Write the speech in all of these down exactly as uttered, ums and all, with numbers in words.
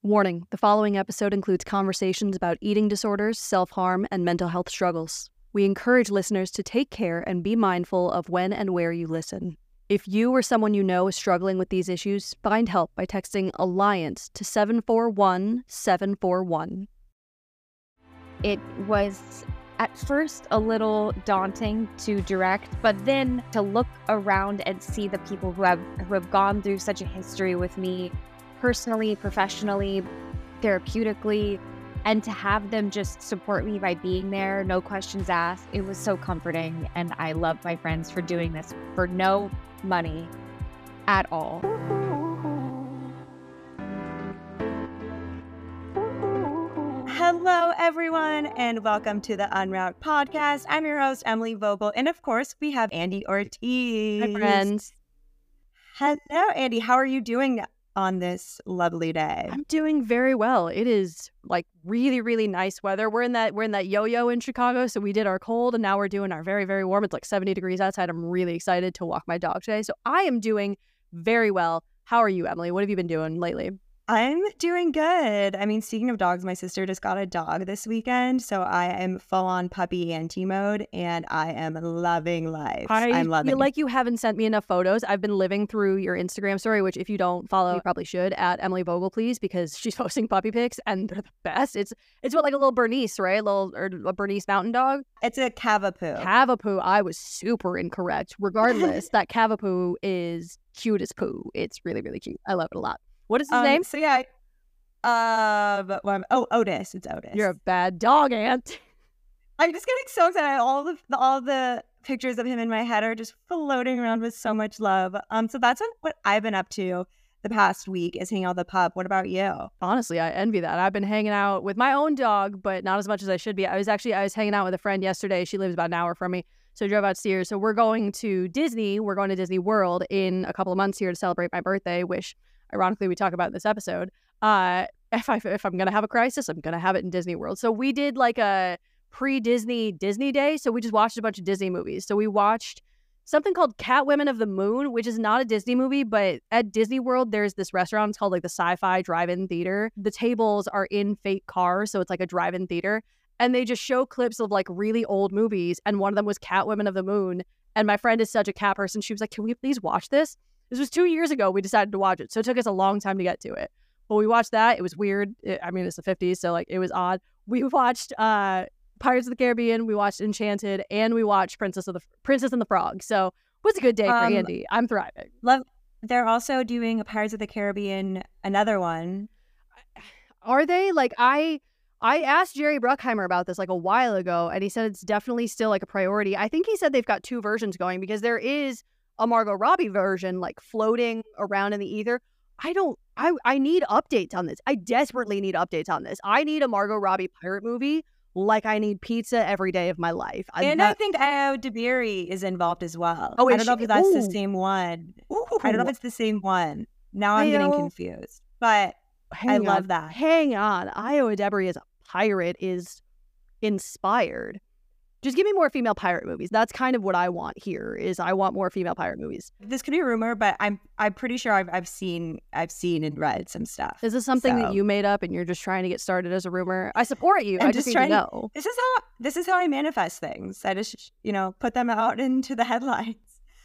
Warning, the following episode includes conversations about eating disorders, self-harm, and mental health struggles. We encourage listeners to take care and be mindful of when and where you listen. If you or someone you know is struggling with these issues, find help by texting Alliance to seven four one seven four one. It was at first a little daunting to direct, but then to look around and see the people who have, who have gone through such a history with me, personally, professionally, therapeutically, and to have them just support me by being there, no questions asked. It was so comforting, and I love my friends for doing this for no money at all. Hello, everyone, and welcome to the Unwrapped podcast. I'm your host, Emily Vogel, and of course, we have Andy Ortiz. Hi, friends. Hello, Andy. How are you doing on this lovely day? I'm doing very well. It is like really, really nice weather. We're in that we're in that yo-yo in Chicago, so we did our cold, and now we're doing our very, very warm. It's like seventy degrees outside. I'm really excited to walk my dog today, so I am doing very well. How are you, Emily? What have you been doing lately? I'm doing good. I mean, speaking of dogs, my sister just got a dog this weekend, so I am full-on puppy auntie mode, and I am loving life. I I'm loving feel it. like you haven't sent me enough photos. I've been living through your Instagram story, which if you don't follow, you probably should, at Emily Vogel, please, because she's posting puppy pics, and they're the best. It's it's what, like a little Bernese, right? A little or a Bernese mountain dog. It's a Cavapoo. Cavapoo. I was super incorrect. Regardless, that Cavapoo is cute as poo. It's really, really cute. I love it a lot. What is his um, name? So yeah, uh, but, well, I'm- oh, Otis. It's Otis. You're a bad dog, Aunt. I'm just getting so excited. All the all the pictures of him in my head are just floating around with so much love. Um, so that's what, what I've been up to the past week, is hanging out with the pup. What about you? Honestly, I envy that. I've been hanging out with my own dog, but not as much as I should be. I was actually I was hanging out with a friend yesterday. She lives about an hour from me, so I drove out to see her. So we're going to Disney. We're going to Disney World in a couple of months here to celebrate my birthday, which ironically we talk about in this episode. Uh, if I if I'm gonna have a crisis, I'm gonna have it in Disney World. So we did like a pre-Disney Disney day. So we just watched a bunch of Disney movies. So we watched something called Catwomen of the Moon, which is not a Disney movie, but at Disney World, there's this restaurant. It's called like the Sci-Fi Drive-In Theater. The tables are in fake cars, so it's like a drive-in theater. And they just show clips of like really old movies. And one of them was Catwomen of the Moon. And my friend is such a cat person. She was like, can we please watch this? This was two years ago. We decided to watch it. So it took us a long time to get to it. But we watched that. It was weird. It, I mean, it's the fifties, so like it was odd. We watched uh, Pirates of the Caribbean. We watched Enchanted, and we watched Princess of the Princess and the Frog. So it was a good day for Um, Andy. I'm thriving. Love. They're also doing a Pirates of the Caribbean, another one. Are they? Like I I asked Jerry Bruckheimer about this like a while ago, and he said it's definitely still like a priority. I think he said they've got two versions going, because there is a Margot Robbie version like floating around in the ether. I don't I I need updates on this. I desperately need updates on this. I need a Margot Robbie pirate movie like I need pizza every day of my life. I, And that, I think Io DeBerry is involved as well. Oh, I is don't know she? if that's Ooh. the same one. Ooh. I don't know if it's the same one. Now I'm getting Io- confused. But Hang I on. love that. Hang on. Io DeBerry as a pirate is inspired. Just give me more female pirate movies. That's kind of what I want here. Is I want more female pirate movies. This could be a rumor, but I'm I'm pretty sure I've I've seen I've seen and read some stuff. Is this something So- that you made up and you're just trying to get started as a rumor? I support you. I'm I just just need trying to to- know. This is how this is how I manifest things. I just you know put them out into the headlines.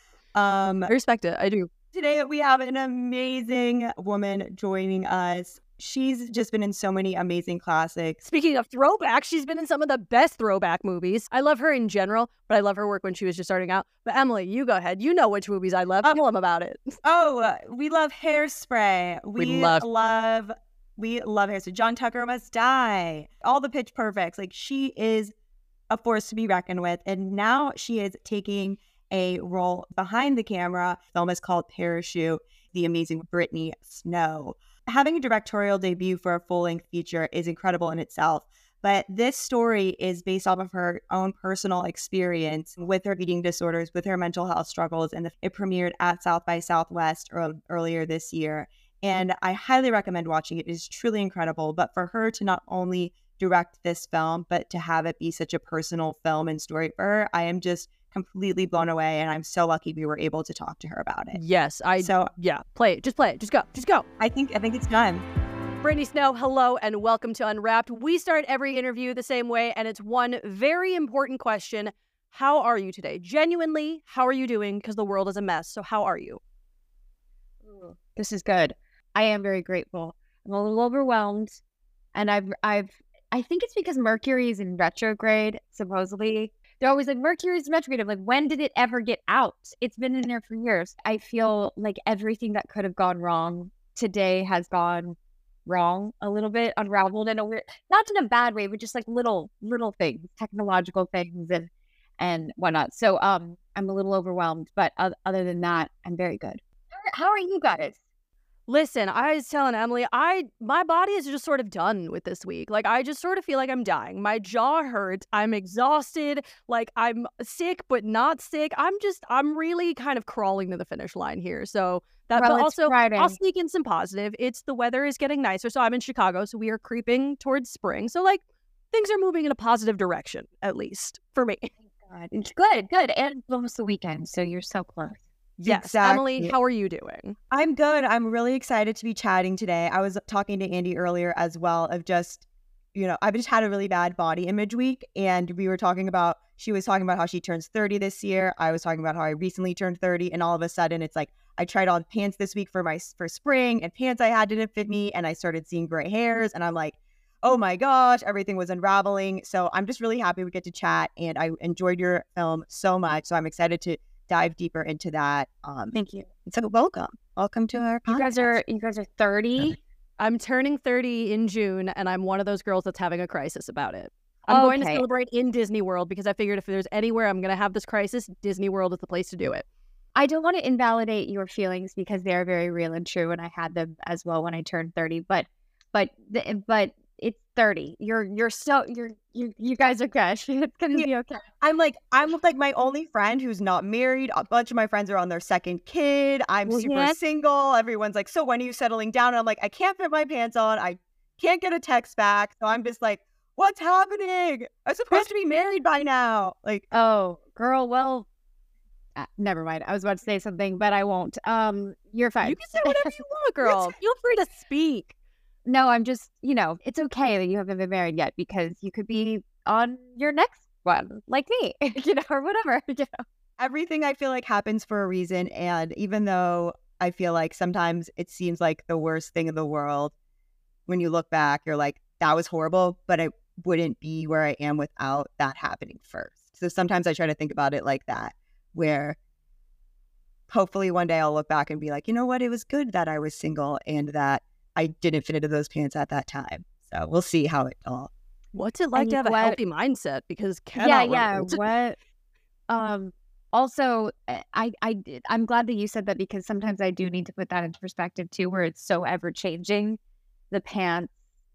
Um, I respect it. I do. Today we have an amazing woman joining us. She's just been in so many amazing classics. Speaking of throwback, she's been in some of the best throwback movies. I love her in general, but I love her work when she was just starting out. But Emily, you go ahead. You know which movies I love. Oh. Tell them about it. Oh, uh, we love Hairspray. We, We love- love we love Hairspray. John Tucker Must Die. All the Pitch Perfects. Like, she is a force to be reckoned with. And now she is taking a role behind the camera. The film is called Parachute, the amazing Brittany Snow. Having a directorial debut for a full-length feature is incredible in itself, but this story is based off of her own personal experience with her eating disorders, with her mental health struggles, and it premiered at South by Southwest ear- earlier this year. And I highly recommend watching it. It is truly incredible. But for her to not only direct this film, but to have it be such a personal film and story for her, I am just completely blown away, and I'm so lucky we were able to talk to her about it. Yes, I. So yeah, play it. Just play it. Just go. Just go. I think I think it's time. Brittany Snow, hello and welcome to Unwrapped. We start every interview the same way, and it's one very important question. How are you today? Genuinely, how are you doing? Because the world is a mess. So how are you? Ooh, this is good. I am very grateful. I'm a little overwhelmed, and I've, I've, I think it's because Mercury is in retrograde. Supposedly, they're always like Mercury's in retrograde. I'm like, when did it ever get out? It's been in there for years. I feel like everything that could have gone wrong today has gone wrong a little bit, unraveled in a weird, not in a bad way, but just like little, little things, technological things and and whatnot. So um, I'm a little overwhelmed, but uh, other than that, I'm very good. How are you guys? Listen, I was telling Emily, I my body is just sort of done with this week. Like, I just sort of feel like I'm dying. My jaw hurts. I'm exhausted. Like, I'm sick, but not sick. I'm just, I'm really kind of crawling to the finish line here. So that, Well, but it's also, Friday. I'll sneak in some positive. It's the weather is getting nicer. So I'm in Chicago, so we are creeping towards spring. So, like, things are moving in a positive direction, at least for me. God, it's good, good, and it's almost the weekend, so you're so close. Yes. Exactly. Emily, how are you doing? I'm good. I'm really excited to be chatting today. I was talking to Andy earlier as well of just, you know, I've just had a really bad body image week. And we were talking about, she was talking about how she turns thirty this year. I was talking about how I recently turned thirty. And all of a sudden it's like, I tried on pants this week for my for spring and pants I had didn't fit me. And I started seeing gray hairs and I'm like, oh my gosh, everything was unraveling. So I'm just really happy we get to chat. And I enjoyed your film so much. So I'm excited to dive deeper into that. Um, Thank you. so welcome. Welcome to our podcast. You guys are you guys are thirty. I'm turning thirty in June, and I'm one of those girls that's having a crisis about it. I'm going to Okay. celebrate in Disney World because I figured if there's anywhere I'm going to have this crisis, Disney World is the place to do it. I don't want to invalidate your feelings because they are very real and true, and I had them as well when I turned thirty. But, but, the, but it's thirty. You're, you're so, you're, you, you guys are good. It's gonna Yeah. be okay. I'm like, I'm like my only friend who's not married. A bunch of my friends are on their second kid. I'm Well, super yeah. single. Everyone's like, so when are you settling down? And I'm like, I can't fit my pants on. I can't get a text back. So I'm just like, what's happening? I'm supposed to be married by now. Like, Oh, girl. Well, uh, never mind. I was about to say something, but I won't. Um, you're fine. You can say whatever you want, girl. Feel free to speak. No, I'm just, you know, it's okay that you haven't been married yet because you could be on your next one, like me, you know, or whatever. You know? everything I feel like happens for a reason. And even though I feel like sometimes it seems like the worst thing in the world, when you look back, you're like, that was horrible, but I wouldn't be where I am without that happening first. So sometimes I try to think about it like that, where hopefully one day I'll look back and be like, you know what? It was good that I was single and that I didn't fit into those pants at that time. So we'll see how it all. What's it like And to have a what- healthy mindset? Because Yeah, cannot yeah. relate. What? Um. Also, uh, I, I, did- I'm glad that you said that because sometimes I do need to put that into perspective too, where it's so ever changing. The pants,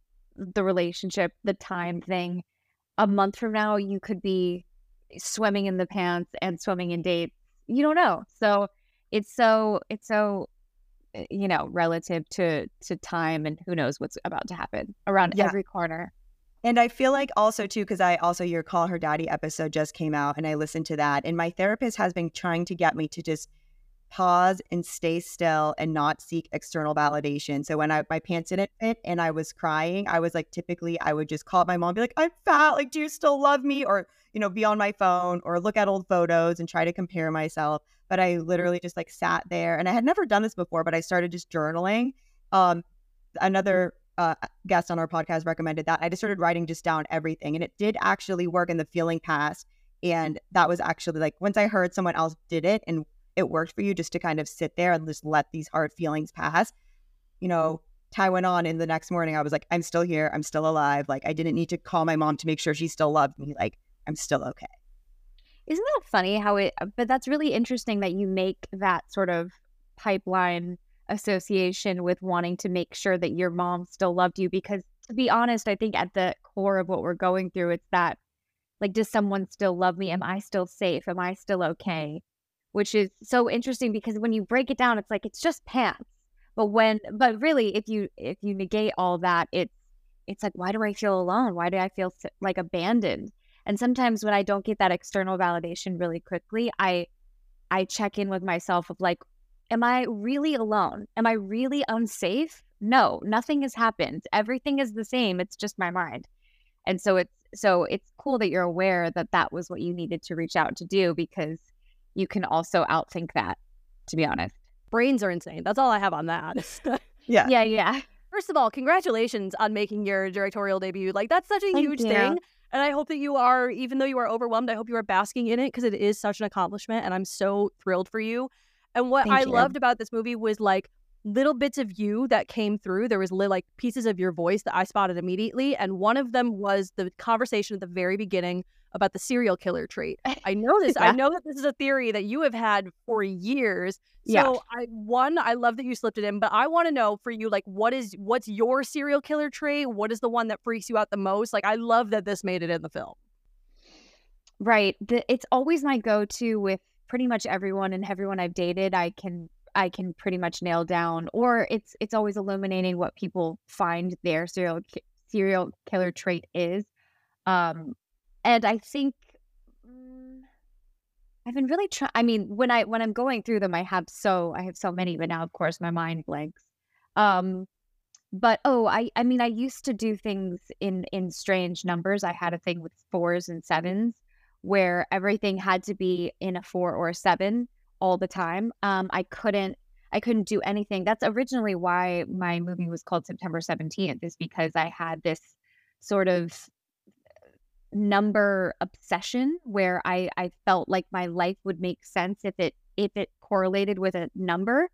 the relationship, the time thing. A month from now, you could be swimming in the pants and swimming in dates. You don't know. So it's so, it's so, uh, you know, relative to to time and who knows what's about to happen around Yeah. every corner. And I feel like also too, because I also your Call Her Daddy episode just came out and I listened to that. And my therapist has been trying to get me to just pause and stay still and not seek external validation. So when I my pants didn't fit and I was crying, I was like, typically I would just call my mom and be like, I'm fat, like, do you still love me? Or, you know, be on my phone or look at old photos and try to compare myself. But I literally just like sat there and I had never done this before, but I started just journaling. Um, another uh, guest on our podcast recommended that. I just started writing just down everything and it did actually work and the feeling passed. And that was actually like, once I heard someone else did it and it worked for you just to kind of sit there and just let these hard feelings pass, you know, time went on and the next morning I was like, I'm still here. I'm still alive. Like I didn't need to call my mom to make sure she still loved me. Like I'm still okay. Isn't that funny how it, but that's really interesting that you make that sort of pipeline association with wanting to make sure that your mom still loved you. Because to be honest, I think at the core of what we're going through, it's that, like, does someone still love me? Am I still safe? Am I still okay? Which is so interesting because when you break it down, it's like, it's just pants. But when, but really, if you, if you negate all that, it's, it's like, why do I feel alone? Why do I feel s- like abandoned? And sometimes when I don't get that external validation really quickly, I I check in with myself of like, am I really alone? Am I really unsafe? no, nothing has happened. Everything is the same. It's just my mind. And so it's so it's cool that you're aware that that was what you needed to reach out to do, because you can also outthink that, to be honest. Brains are insane. That's all I have on that. Yeah. Yeah, yeah. First of all, congratulations on making your directorial debut. Like, that's such a Thank huge you. thing. And I hope that you are, even though you are overwhelmed, I hope you are basking in it, because it is such an accomplishment. And I'm so thrilled for you. And what Thank I you. loved about this movie was like little bits of you that came through. There was li- like pieces of your voice that I spotted immediately. And one of them was the conversation at the very beginning about the serial killer trait. I know this. I Yeah. know that this is a theory that you have had for years. So Yeah. I one, I love that you slipped it in, but I want to know for you, like, what is what's your serial killer trait? What is the one that freaks you out the most? Like, I love that this made it in the film. Right. The, it's always my go-to with pretty much everyone and everyone I've dated. I can I can pretty much nail down, or it's it's always illuminating what people find their serial ki- serial killer trait is. Um, and I think mm, I've been really trying. I mean, when I when I'm going through them, I have so I have so many, but now of course my mind blanks. Um, but oh, I I mean, I used to do things in in strange numbers. I had a thing with fours and sevens, where everything had to be in a four or a seven all the time. Um, I couldn't I couldn't do anything. That's originally why my movie was called September seventeenth, is because I had this sort of number obsession where I, I felt like my life would make sense if it if it correlated with a number.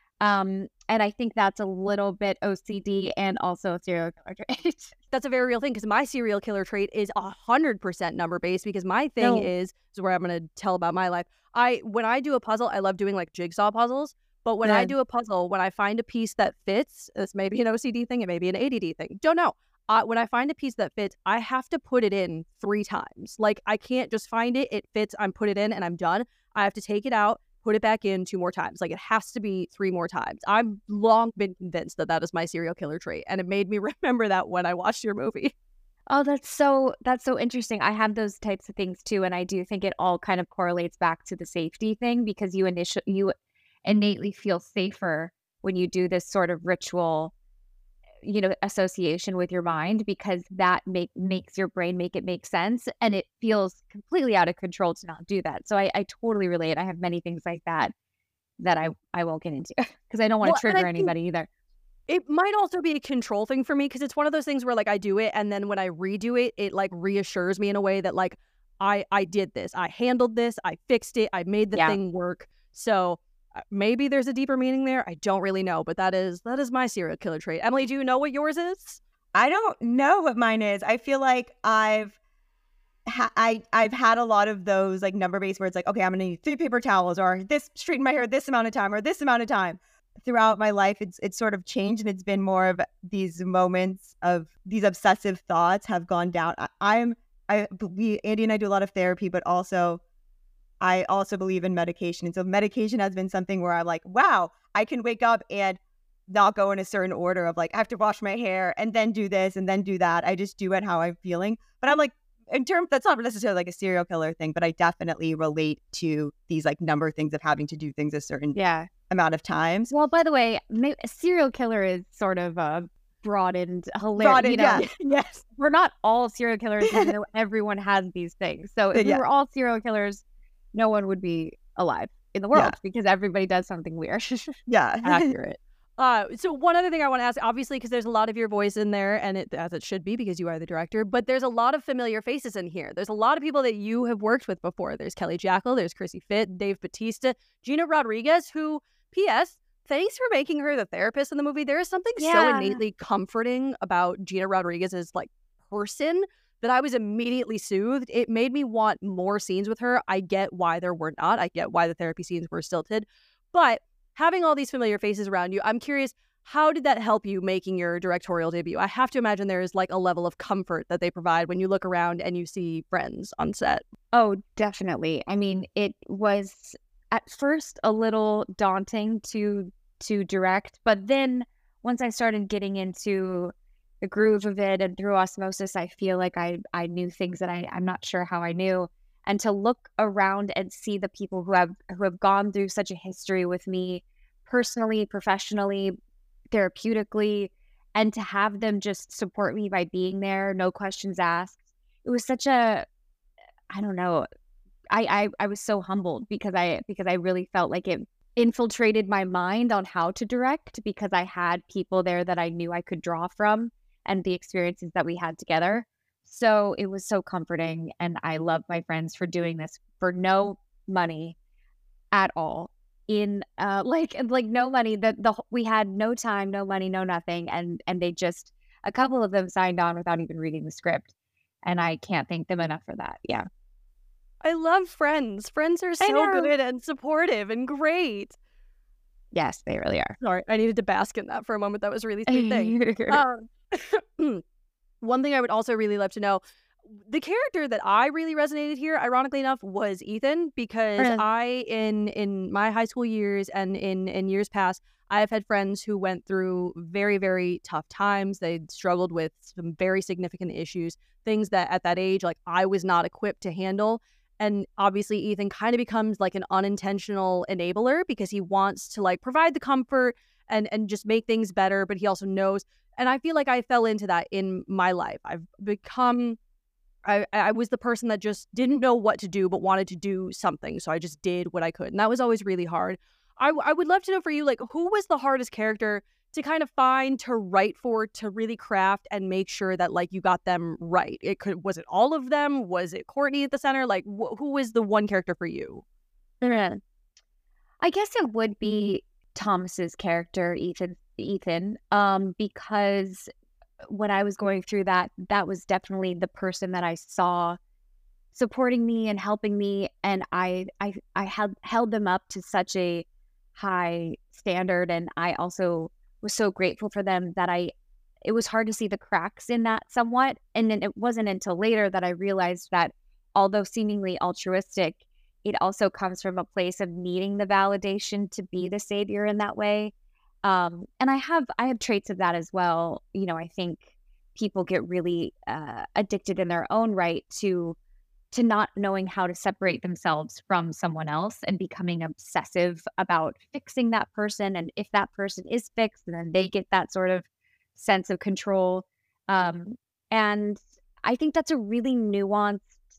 Um, and I think that's a little bit O C D and also a serial killer trait. That's a very real thing, because my serial killer trait is a hundred percent number based. Because my thing No. is, is where I'm going to tell about my life. I when I do a puzzle, I love doing like jigsaw puzzles. But when I Yeah. do a puzzle, when I find a piece that fits, this may be an O C D thing, it may be an A D D thing. Don't know. Uh, when I find a piece that fits, I have to put it in three times. Like, I can't just find it, it fits, I'm put it in, and I'm done. I have to take it out, put it back in two more times. Like, it has to be three more times. I've long been convinced that that is my serial killer trait, and it made me remember that when I watched your movie. Oh, that's so that's so interesting. I have those types of things too, and I do think it all kind of correlates back to the safety thing, because you initial you innately feel safer when you do this sort of ritual, you know, association with your mind, because that make makes your brain make it make sense, and it feels completely out of control to not do that. So I, I totally relate. I have many things like that that I I won't get into because I don't want Well, to and I trigger think- anybody either. It might also be a control thing for me, because it's one of those things where like I do it, and then when I redo it, it like reassures me in a way that like I I did this, I handled this, I fixed it, I made the Yeah. thing work. So uh, maybe there's a deeper meaning there. I don't really know, but that is that is my serial killer trait. Emily, do you know what yours is? I don't know what mine is. I feel like I've ha- I I've had a lot of those like number based where it's like, okay, I'm gonna need three paper towels, or this straighten my hair this amount of time, or this amount of time. Throughout my life, it's it's sort of changed, and it's been more of these moments of these obsessive thoughts have gone down. I, I'm I we Andy and I do a lot of therapy, but also I also believe in medication, and so medication has been something where I'm like, wow, I can wake up and not go in a certain order of like I have to wash my hair and then do this and then do that. I just do it how I'm feeling. But I'm like, in terms, that's not necessarily like a serial killer thing, but I definitely relate to these like number things of having to do things a certain Yeah. amount of times. Well, by the way, may- a serial killer is sort of uh, broadened, hilarious. Broadened, You know, yeah. Yes. we're not all serial killers, even though everyone has these things. So if Yeah. we were all serial killers, no one would be alive in the world Yeah. because everybody does something weird. Yeah. Accurate. Uh, so one other thing I want to ask, obviously, because there's a lot of your voice in there, and it as it should be because you are the director, but there's a lot of familiar faces in here. There's a lot of people that you have worked with before. There's Kelly Jackal, there's Chrissy Fitt, Dave Bautista, Gina Rodriguez, who, P S, thanks for making her the therapist in the movie. There is something so Yeah. innately comforting about Gina Rodriguez's like person that I was immediately soothed. It made me want more scenes with her. I get why there were not. I get why the therapy scenes were stilted, but having all these familiar faces around you, I'm curious, how did that help you making your directorial debut? I have to imagine there is like a level of comfort that they provide when you look around and you see friends on set. Oh, definitely. I mean, it was at first a little daunting to to direct, but then once I started getting into the groove of it and through osmosis, I feel like I I knew things that I, I'm not sure how I knew. And to look around and see the people who have who have gone through such a history with me, personally, professionally, therapeutically, and to have them just support me by being there, no questions asked. It was such a, I don't know, I, I, I was so humbled because I because I really felt like it infiltrated my mind on how to direct, because I had people there that I knew I could draw from and the experiences that we had together. So it was so comforting, and I love my friends for doing this for no money at all. In uh like like no money, that the we had no time, no money, no nothing, and and they just, a couple of them signed on without even reading the script, and I can't thank them enough for that. Yeah. I love Friends. Friends are I so know. good and supportive and great. Yes, they really are. Sorry, I needed to bask in that for a moment. That was a really sweet thing. Um, one thing I would also really love to know, the character that I really resonated here, ironically enough, was Ethan, because Really? I, in in my high school years and in, in years past, I have had friends who went through very, very tough times. They struggled with some very significant issues, things that at that age, like, I was not equipped to handle. And obviously, Ethan kind of becomes like an unintentional enabler because he wants to like provide the comfort and and just make things better. But he also knows, and I feel like I fell into that in my life. I've become, I I was the person that just didn't know what to do but wanted to do something, so I just did what I could, and that was always really hard. I I would love to know for you, like, who was the hardest character to kind of find, to write for, to really craft and make sure that like you got them right? It could, was it all of them? Was it Courtney at the center? Like, wh- who was the one character for you? Yeah. I guess it would be Thomas's character, Ethan. Ethan, um, because when I was going through that, that was definitely the person that I saw supporting me and helping me, and I, I, I held held them up to such a high standard, and I also was so grateful for them that I, it was hard to see the cracks in that somewhat. And then it wasn't until later that I realized that although seemingly altruistic, it also comes from a place of needing the validation to be the savior in that way. Um, and I have, I have traits of that as well. You know, I think people get really uh, addicted in their own right to to not knowing how to separate themselves from someone else and becoming obsessive about fixing that person. And if that person is fixed, then they get that sort of sense of control. Um, and I think that's a really nuanced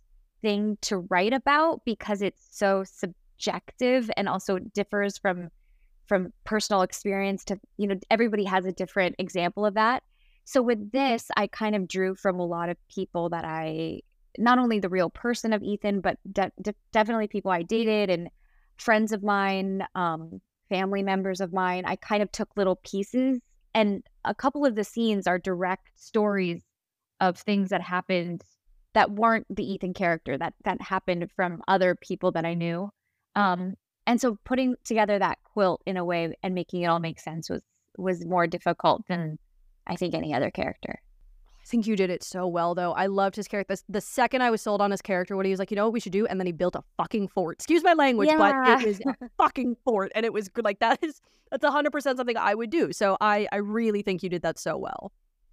thing to write about because it's so subjective and also differs from from personal experience to, you know, everybody has a different example of that. So with this, I kind of drew from a lot of people that I, not only the real person of Ethan, but de- de- definitely people I dated and friends of mine, um, family members of mine. I kind of took little pieces, and a couple of the scenes are direct stories of things that happened that weren't the Ethan character, that that happened from other people that I knew. Um, and so putting together that quilt in a way and making it all make sense was was more difficult than I think any other character. I think you did it so well, though. I loved his character. The second I was sold on his character, when he was like, you know what we should do? And then he built a fucking fort. Excuse my language, Yeah. but it was a fucking fort. And it was good. Like, that is, that's one hundred percent something I would do. So I, I really think you did that so well.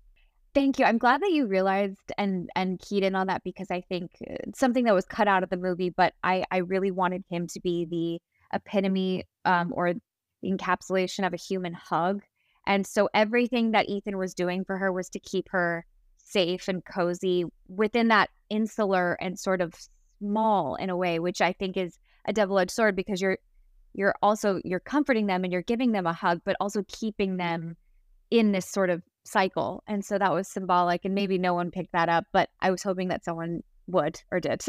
Thank you. I'm glad that you realized and and keyed in on that, because I think it's something that was cut out of the movie, but I, I really wanted him to be the epitome um, or the encapsulation of a human hug. And so everything that Ethan was doing for her was to keep her safe and cozy within that insular and sort of small in a way, which I think is a double-edged sword, because you're you're also you're comforting them and you're giving them a hug, but also keeping them in this sort of cycle. And so that was symbolic, and maybe no one picked that up, but I was hoping that someone would or did.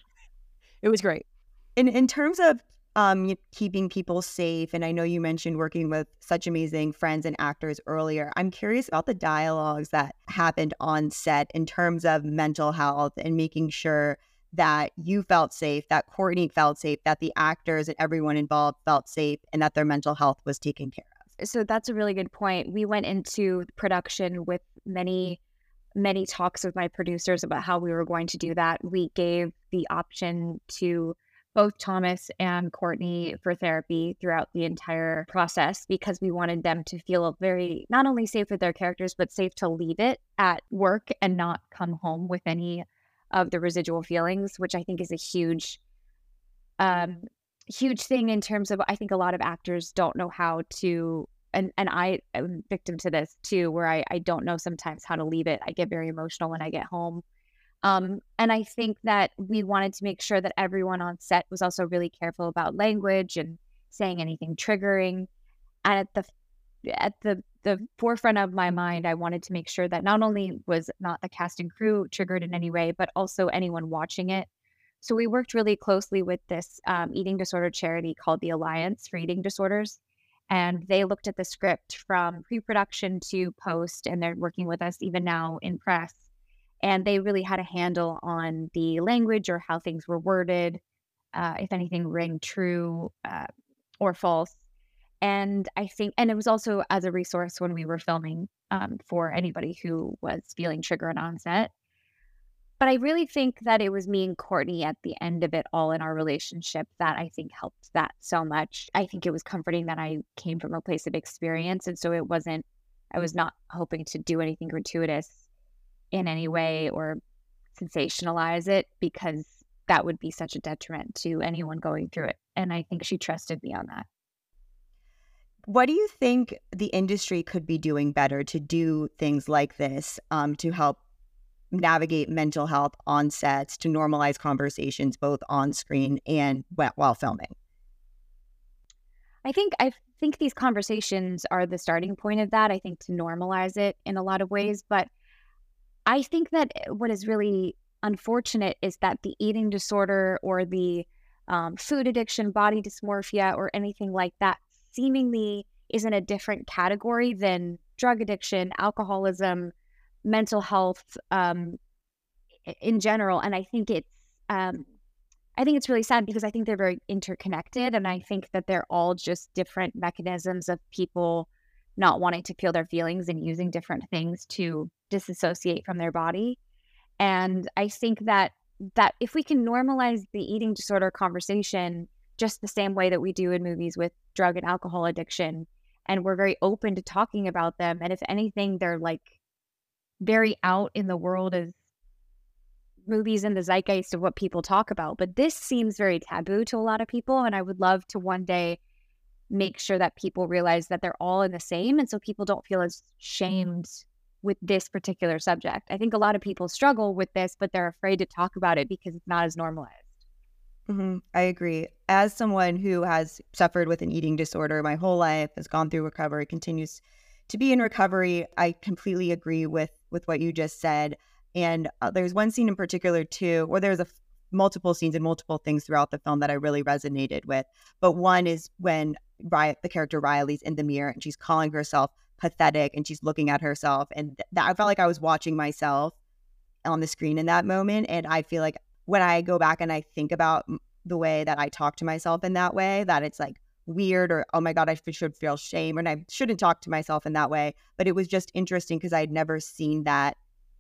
It was great. In in terms of um y- keeping people safe, and I know you mentioned working with such amazing friends and actors earlier, I'm curious about the dialogues that happened on set in terms of mental health and making sure that you felt safe, that Courtney felt safe, that the actors and everyone involved felt safe, and that their mental health was taken care of. So that's a really good point. We went into production with many, many talks with my producers about how we were going to do that. We gave the option to both Thomas and Courtney for therapy throughout the entire process, because we wanted them to feel very, not only safe with their characters, but safe to leave it at work and not come home with any of the residual feelings, which I think is a huge, um, huge thing in terms of, I think a lot of actors don't know how to and, and I am victim to this too, where I, I don't know sometimes how to leave it. I get very emotional when I get home. Um, and I think that we wanted to make sure that everyone on set was also really careful about language and saying anything triggering. And at the at the the forefront of my mind, I wanted to make sure that not only was not the cast and crew triggered in any way, but also anyone watching it. So we worked really closely with this um, eating disorder charity called the Alliance for Eating Disorders. And they looked at the script from pre-production to post, and they're working with us even now in press. And they really had a handle on the language or how things were worded, uh, if anything rang true uh, or false. And I think, and it was also as a resource when we were filming um, for anybody who was feeling triggered on set. But I really think that it was me and Courtney at the end of it all in our relationship that I think helped that so much. I think it was comforting that I came from a place of experience. And so it wasn't, I was not hoping to do anything gratuitous in any way or sensationalize it, because that would be such a detriment to anyone going through it. And I think she trusted me on that. What do you think the industry could be doing better to do things like this um, to help navigate mental health on sets, to normalize conversations both on screen and while filming? I think I think these conversations are the starting point of that. I think to normalize it in a lot of ways, but I think that what is really unfortunate is that the eating disorder or the um, food addiction, body dysmorphia, or anything like that seemingly is in a different category than drug addiction, alcoholism, mental health um, in general. And I think it's, um, I think it's really sad because I think they're very interconnected, and I think that they're all just different mechanisms of people not wanting to feel their feelings and using different things to disassociate from their body. And I think that that if we can normalize the eating disorder conversation just the same way that we do in movies with drug and alcohol addiction, and we're very open to talking about them, and if anything, they're like very out in the world as movies in the zeitgeist of what people talk about. But this seems very taboo to a lot of people, and I would love to one day make sure that people realize that they're all in the same, and so people don't feel as shamed with this particular subject. I think a lot of people struggle with this, but they're afraid to talk about it because it's not as normalized. Mm-hmm. I agree. As someone who has suffered with an eating disorder my whole life, has gone through recovery, continues to be in recovery, I completely agree with with what you just said. And uh, there's one scene in particular too, or there's a f- multiple scenes and multiple things throughout the film that I really resonated with. But one is when Ry- the character Riley's in the mirror and she's calling herself pathetic, and she's looking at herself, and th- that I felt like I was watching myself on the screen in that moment. And I feel like when I go back and I think about the way that I talk to myself in that way, that it's like weird, or, oh my God, I should feel shame, and I shouldn't talk to myself in that way. But it was just interesting because I'd never seen that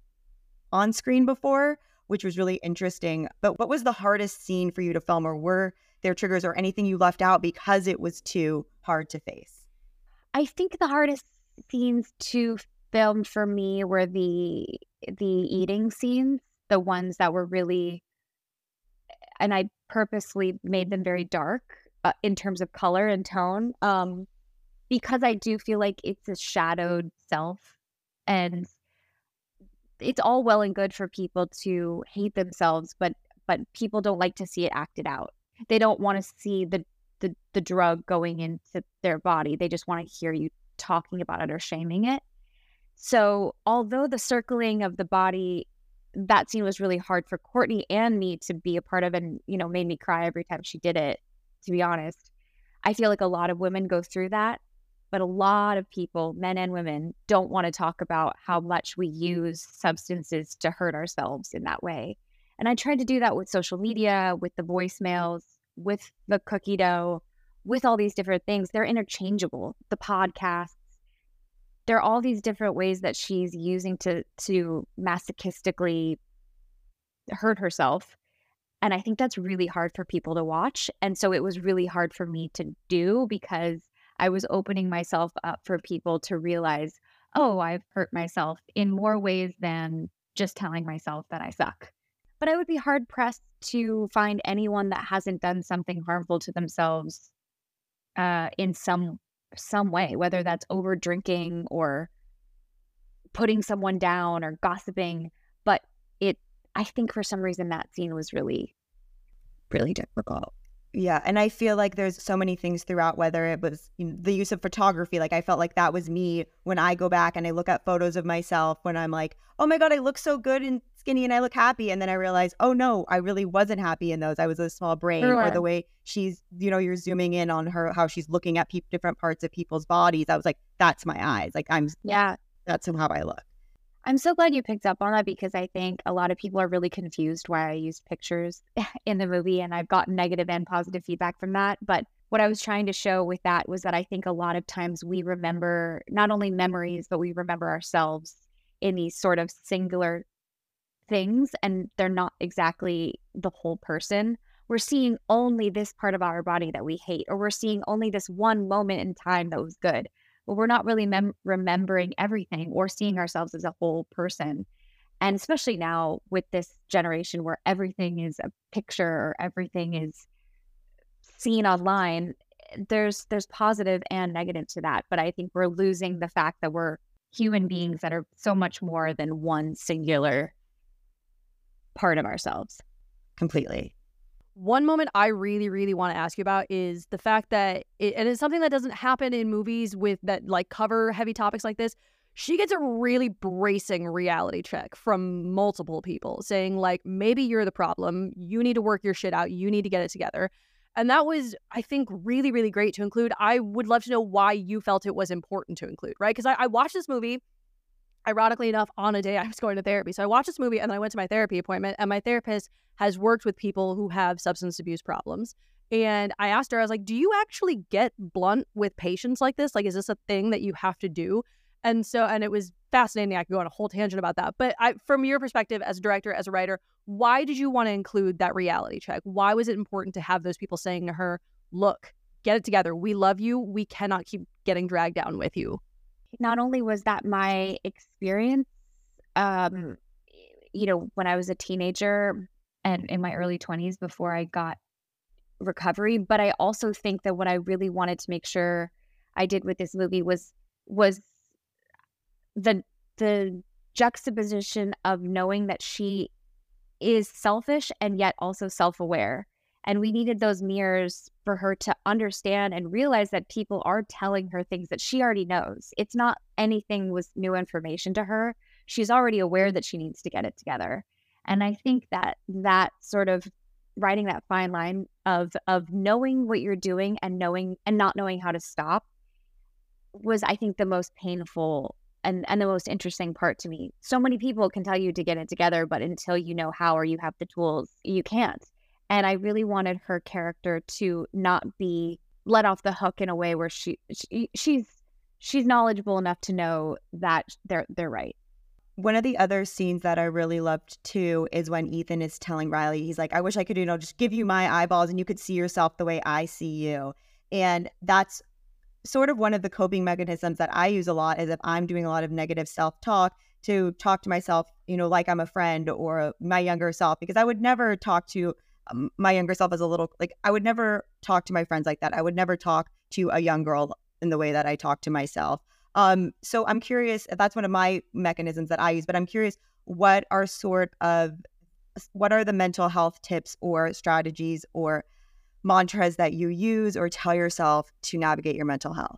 on screen before, which was really interesting. But what was the hardest scene for you to film, or were there triggers or anything you left out because it was too hard to face? I think the hardest scenes to film for me were the the eating scenes, the ones that were really, and I purposely made them very dark uh, in terms of color and tone, um, because I do feel like it's a shadowed self, and it's all well and good for people to hate themselves, but but people don't like to see it acted out. They don't want to see the the the drug going into their body. They just want to hear you talking about it or shaming it. So although the circling of the body, that scene was really hard for Courtney and me to be a part of, and, you know, made me cry every time she did it, to be honest. I feel like a lot of women go through that, but a lot of people, men and women, don't want to talk about how much we use substances to hurt ourselves in that way. And I tried to do that with social media, with the voicemails, with the cookie dough, with all these different things. They're interchangeable. The podcasts, there are all these different ways that she's using to to masochistically hurt herself. And I think that's really hard for people to watch. And so it was really hard for me to do, because I was opening myself up for people to realize, oh, I've hurt myself in more ways than just telling myself that I suck. But I would be hard pressed to find anyone that hasn't done something harmful to themselves uh, in some some way, whether that's over drinking or putting someone down or gossiping. But it, I think for some reason that scene was really, really difficult. Yeah, and I feel like there's so many things throughout, whether it was, you know, the use of photography. Like I felt like that was me when I go back and I look at photos of myself when I'm like, oh my God, I look so good and skinny and I look happy. And then I realize, oh no, I really wasn't happy in those. I was a small brain. Sure. Or the way she's, you know, you're zooming in on her, how she's looking at pe- different parts of people's bodies. I was like, that's my eyes. Like I'm, Yeah. that's how I look. I'm so glad you picked up on that, because I think a lot of people are really confused why I used pictures in the movie, and I've gotten negative and positive feedback from that. But what I was trying to show with that was that I think a lot of times we remember not only memories, but we remember ourselves in these sort of singular things, and they're not exactly the whole person. We're seeing only this part of our body that we hate, or we're seeing only this one moment in time that was good. But we're not really mem- remembering everything or seeing ourselves as a whole person. And especially now with this generation where everything is a picture or everything is seen online, there's there's positive and negative to that. But I think we're losing the fact that we're human beings that are so much more than one singular part of ourselves. Completely. One moment I really, really want to ask you about is the fact that, it, and it's something that doesn't happen in movies with that like cover heavy topics like this. She gets a really bracing reality check from multiple people saying like, maybe you're the problem. You need to work your shit out. You need to get it together. And that was, I think, really, really great to include. I would love to know why you felt it was important to include, right? Because I, I watched this movie, ironically enough, on a day I was going to therapy. So I watched this movie and then I went to my therapy appointment, and my therapist has worked with people who have substance abuse problems. And I asked her, I was like, do you actually get blunt with patients like this? Like, is this a thing that you have to do? And so, and it was fascinating. I could go on a whole tangent about that. But I, from your perspective as a director, as a writer, why did you want to include that reality check? Why was it important to have those people saying to her, look, get it together. We love you. We cannot keep getting dragged down with you. Not only was that my experience, um, you know, when I was a teenager and in my early twenties before I got recovery, but I also think that what I really wanted to make sure I did with this movie was was the the juxtaposition of knowing that she is selfish and yet also self-aware. And we needed those mirrors for her to understand and realize that people are telling her things that she already knows. It's not anything was new information to her. She's already aware that she needs to get it together. And I think that that sort of writing that fine line of of knowing what you're doing and knowing and not knowing how to stop was, I think, the most painful and, and the most interesting part to me. So many people can tell you to get it together, but until you know how or you have the tools, you can't. And I really wanted her character to not be let off the hook in a way where she, she she's she's knowledgeable enough to know that they're they're right. One of the other scenes that I really loved too is when Ethan is telling Riley, he's like, I wish I could, you know, just give you my eyeballs and you could see yourself the way I see you. And that's sort of one of the coping mechanisms that I use a lot, is if I'm doing a lot of negative self-talk, to talk to myself, you know, like I'm a friend or my younger self, because I would never talk to um, my younger self as a little, like I would never talk to my friends like that. I would never talk to a young girl in the way that I talk to myself. Um, so I'm curious, that's one of my mechanisms that I use, but I'm curious, what are sort of, what are the mental health tips or strategies or mantras that you use or tell yourself to navigate your mental health?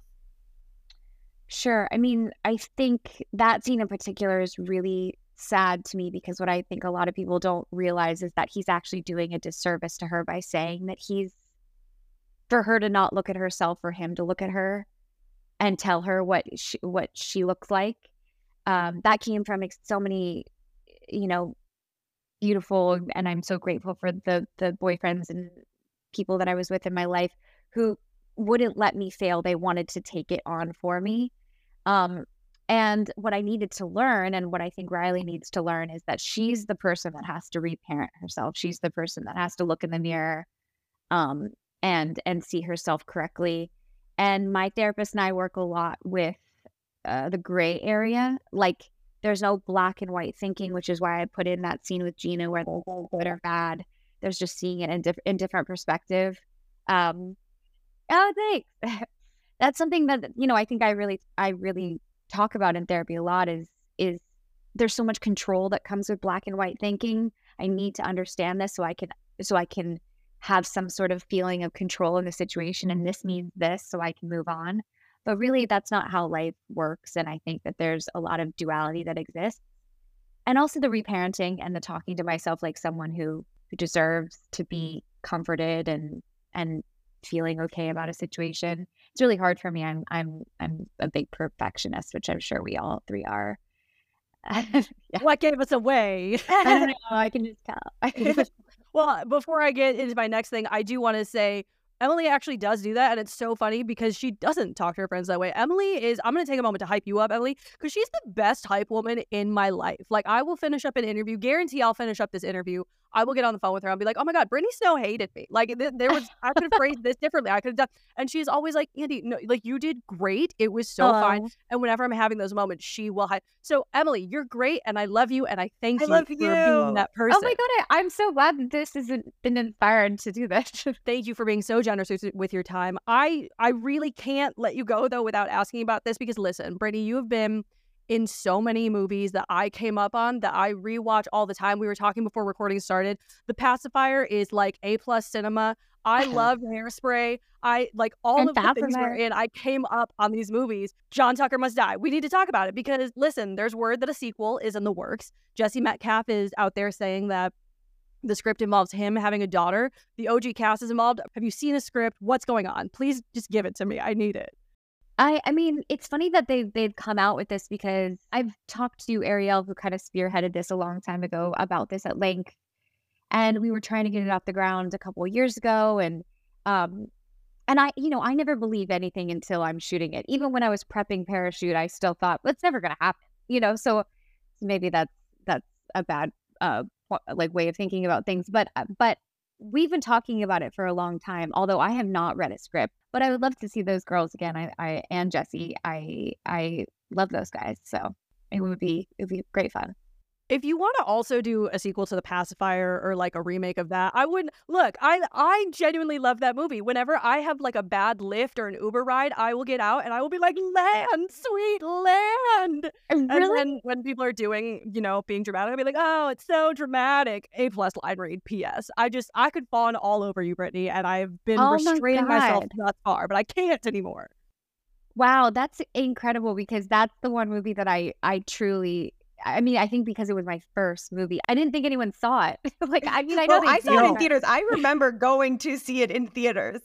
Sure. I mean, I think that scene in particular is really sad to me, because what I think a lot of people don't realize is that he's actually doing a disservice to her by saying that he's, for her to not look at herself, for him to look at her and tell her what she, what she looks like. Um, that came from ex- so many, you know, beautiful, and I'm so grateful for the the boyfriends and people that I was with in my life who wouldn't let me fail. They wanted to take it on for me. Um, and what I needed to learn, and what I think Riley needs to learn, is that she's the person that has to reparent herself. She's the person that has to look in the mirror um, and and see herself correctly. And my therapist and I work a lot with uh, the gray area. Like, there's no black and white thinking, which is why I put in that scene with Gina where they're good or bad. There's just seeing it in, diff- in different perspective. Um, oh, thanks. that's something that, you know, I think I really, I really talk about in therapy a lot is, is there's so much control that comes with black and white thinking. I need to understand this so I can, so I can have some sort of feeling of control in the situation. And this means this, so I can move on. But really, that's not how life works. And I think that there's a lot of duality that exists. And also the reparenting and the talking to myself like someone who, who deserves to be comforted and and feeling okay about a situation. It's really hard for me. I'm I'm I'm a big perfectionist, which I'm sure we all three are. Yeah. What gave us away? I don't know. I can just tell. I can just... Well, before I get into my next thing, I do want to say Emily actually does do that, and it's so funny because she doesn't talk to her friends that way. Emily is, I'm going to take a moment to hype you up, Emily, because she's the best hype woman in my life. Like, I will finish up an interview, guarantee I'll finish up this interview. I will get on the phone with her. I'll be like, oh my God, Brittany Snow hated me. Like, th- there was, I could have phrased this differently. I could have done, and she's always like, Andy, no, like, you did great. It was so Oh. fine. And whenever I'm having those moments, she will hype. So, Emily, you're great, and I love you, and I thank I you love for you. being that person. Oh my God, I, I'm so glad that this has been inspired to do this. Thank you for being so generous with, with your time. I I really can't let you go, though, without asking about this because, listen, Brittany, you have been in so many movies that I came up on that I rewatch all the time. We were talking before recording started. The Pacifier is like A-plus cinema. I love Hairspray. I like all And of the things we're Pacifier. in. I came up on these movies. John Tucker Must Die. We need to talk about it because, listen, there's word that a sequel is in the works. Jesse Metcalf is out there saying that the script involves him having a daughter. The O G cast is involved. Have you seen a script? What's going on? Please just give it to me. I need it. I, I mean, it's funny that they've, they've come out with this because I've talked to Ariel, who kind of spearheaded this a long time ago, about this at length. And we were trying to get it off the ground a couple of years ago. And, um, and I, you know, I never believe anything until I'm shooting it. Even when I was prepping Parachute, I still thought, well, it's never going to happen, you know? So maybe that's, that's a bad, uh, like way of thinking about things. But, but we've been talking about it for a long time, although I have not read a script. But I would love to see those girls again. I, I and Jesse. I I love those guys. So it would be it would be great fun. If you want to also do a sequel to The Pacifier or like a remake of that, I would look. I I genuinely love that movie. Whenever I have like a bad Lyft or an Uber ride, I will get out and I will be like, "Land, sweet land." And Really? then when people are doing, you know, being dramatic, I'll be like, "Oh, it's so dramatic." A plus line read. P S. I just I could fawn all over you, Brittany, and I've been Oh my restraining myself God. thus far, but I can't anymore. Wow, that's incredible because that's the one movie that I I truly. I mean, I think because it was my first movie, I didn't think anyone saw it. Like, I mean, I know Well, they I saw it do. in theaters. I remember going to see it in theaters.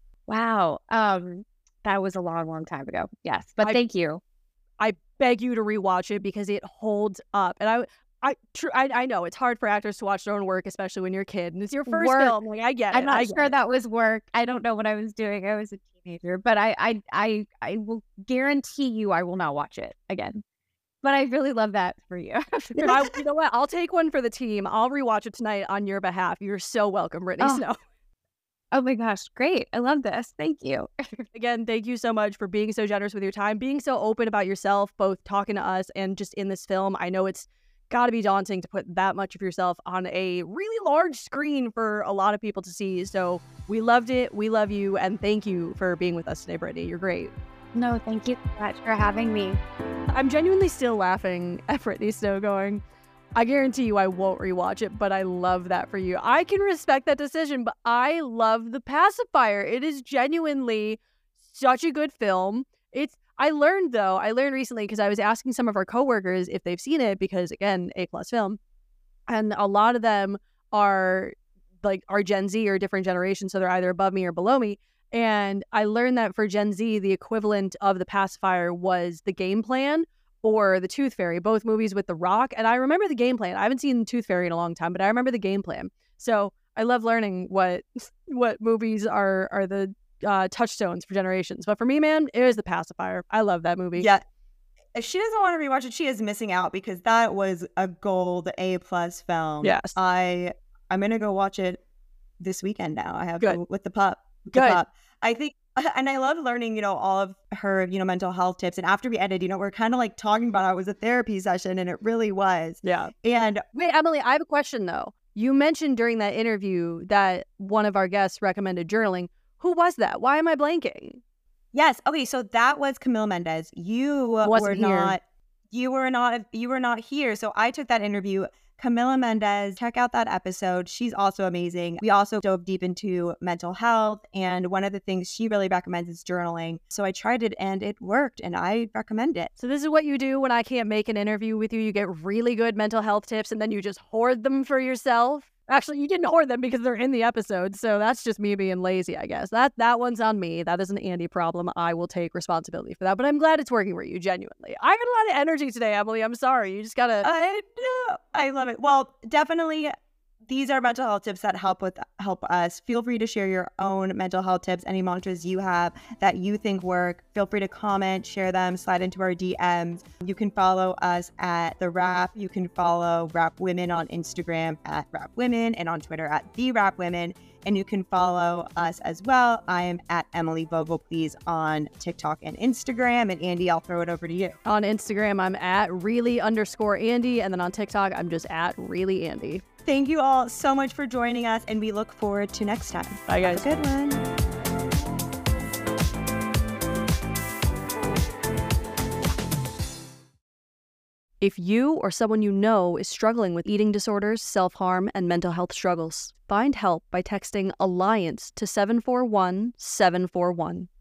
Wow, um, that was a long, long time ago. Yes, but I- thank you. I beg you to rewatch it because it holds up. And I, I, tr- I, I know it's hard for actors to watch their own work, especially when you're a kid and it's your first Work. film. Like, I get it. I'm not I get sure it. that was work. I don't know what I was doing. I was a teenager, but I, I, I, I will guarantee you I will not watch it again. But I really love that for you. I, you know what? I'll take one for the team. I'll rewatch it tonight on your behalf. You're so welcome, Brittany Oh. Snow. Oh my gosh, great. I love this. Thank you. Again, thank you so much for being so generous with your time, being so open about yourself, both talking to us and just in this film. I know it's got to be daunting to put that much of yourself on a really large screen for a lot of people to see. So we loved it. We love you. And thank you for being with us today, Brittany. You're great. No, thank you so much for having me. I'm genuinely still laughing at Brittany Snow going, I guarantee you I won't rewatch it, but I love that for you. I can respect that decision, but I love The Pacifier. It is genuinely such a good film. It's I learned though, I learned recently because I was asking some of our coworkers if they've seen it because again, A plus film. And a lot of them are like are Gen Z or different generations, so they're either above me or below me. And I learned that for Gen Z, the equivalent of The Pacifier was The Game Plan or The Tooth Fairy, both movies with The Rock. And I remember The Game Plan. I haven't seen The Tooth Fairy in a long time, but I remember The Game Plan. So I love learning what what movies are are the uh, touchstones for generations. But for me, man, it was The Pacifier. I love that movie. Yeah. If she doesn't want to rewatch it, she is missing out because that was a gold A plus film. Yes. I I'm gonna go watch it this weekend now. I have Good. to, with the pup. With the Good. pup. I think and I love learning, you know, all of her, you know, mental health tips. And after we edited, you know, we're kind of like talking about how it was a therapy session and it really was. Yeah. And Wait, Emily, I have a question though. You mentioned during that interview that one of our guests recommended journaling. Who was that? Why am I blanking? Yes. Okay. So that was Camila Mendez. You Wasn't were here. not. You were not. You were not here. So I took that interview. Camila Mendez. Check out that episode. She's also amazing. We also dove deep into mental health, and one of the things she really recommends is journaling. So I tried it, and it worked, and I recommend it. So this is what you do when I can't make an interview with you. You get really good mental health tips, and then you just hoard them for yourself. Actually, you didn't hoard them because they're in the episode, so that's just me being lazy, I guess. That that one's on me. That is an Andy problem. I will take responsibility for that, but I'm glad it's working for you, genuinely. I got a lot of energy today, Emily. I'm sorry. You just gotta... I know. I love it. Well, definitely, these are mental health tips that help with help us. Feel free to share your own mental health tips, any mantras you have that you think work. Feel free to comment, share them, slide into our D Ms. You can follow us at The Wrap. You can follow Wrap Women on Instagram at Wrap Women and on Twitter at The Wrap Women. And you can follow us as well. I am at Emily Vogel, please, on TikTok and Instagram. And Andy, I'll throw it over to you. On Instagram, I'm at really underscore Andy, and then on TikTok, I'm just at really Andy. Thank you all so much for joining us, and we look forward to next time. Bye, guys. Have a good one. If you or someone you know is struggling with eating disorders, self-harm, and mental health struggles, find help by texting Alliance to seven four one seven four one.